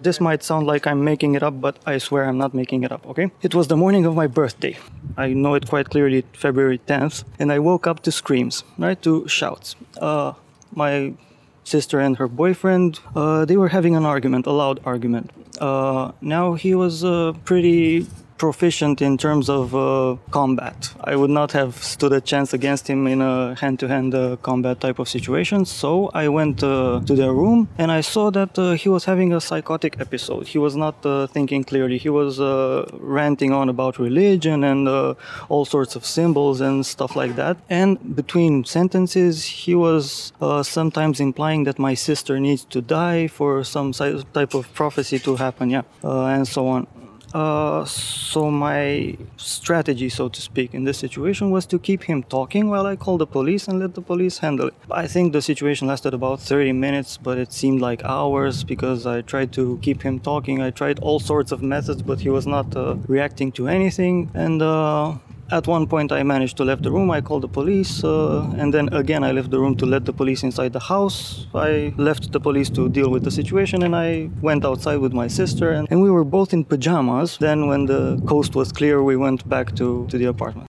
This might sound like I'm making it up, but I swear I'm not making it up, okay? It was the morning of my birthday. I know it quite clearly, February 10th, and I woke up to screams, right, to shouts. My sister and her boyfriend, they were having an argument, a loud argument. Now he was pretty proficient in terms of combat. I would not have stood a chance against him in a hand-to-hand combat type of situation, so I went to their room and I saw that he was having a psychotic episode. He was not thinking clearly. He was ranting on about religion and all sorts of symbols and stuff like that. And between sentences, he was sometimes implying that my sister needs to die for some type of prophecy to happen, and so on. So my strategy, so to speak, in this situation was to keep him talking while I called the police and let the police handle it. I think the situation lasted about 30 minutes, but it seemed like hours because I tried to keep him talking. I tried all sorts of methods, but he was not reacting to anything. And at one point I managed to leave the room. I called the police, and then again I left the room to let the police inside the house. I left the police to deal with the situation, and I went outside with my sister, and we were both in pajamas. Then when the coast was clear, we went back to the apartment.